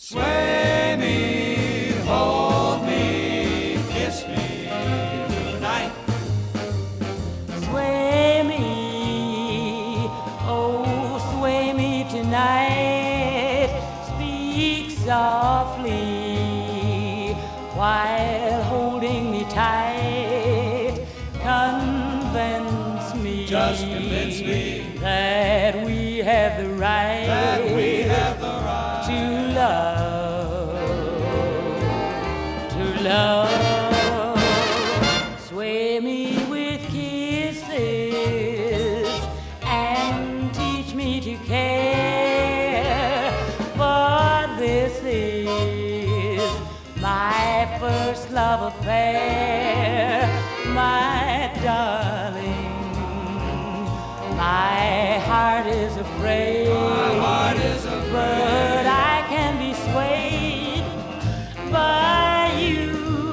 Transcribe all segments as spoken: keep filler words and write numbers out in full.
Sway me, hold me, kiss me tonight. Sway me, oh, sway me tonight. Speak softly while holding me tight. Convince me, just convince me that we have the right, that we have the right to love, to love. Sway me with kisses and teach me to care, for this is my first love affair, my darling. My heart is afraid, my heart is afraid, but I can be swayed by you.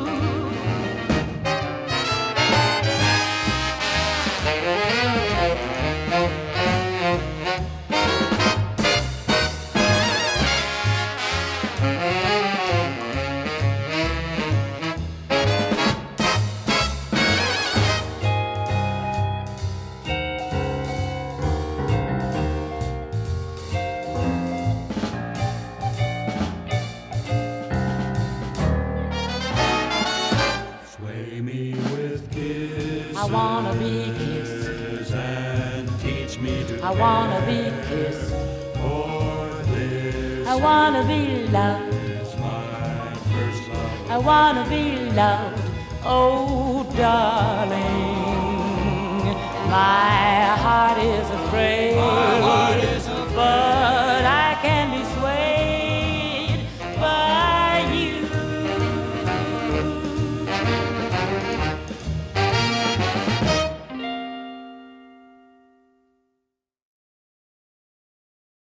Sway me with kisses, I wanna be kissed, and teach me to I wanna be kissed, for this I wanna be loved, is my first love. I wanna be loved, oh darling. My heart is afraid, My heart is afraid, but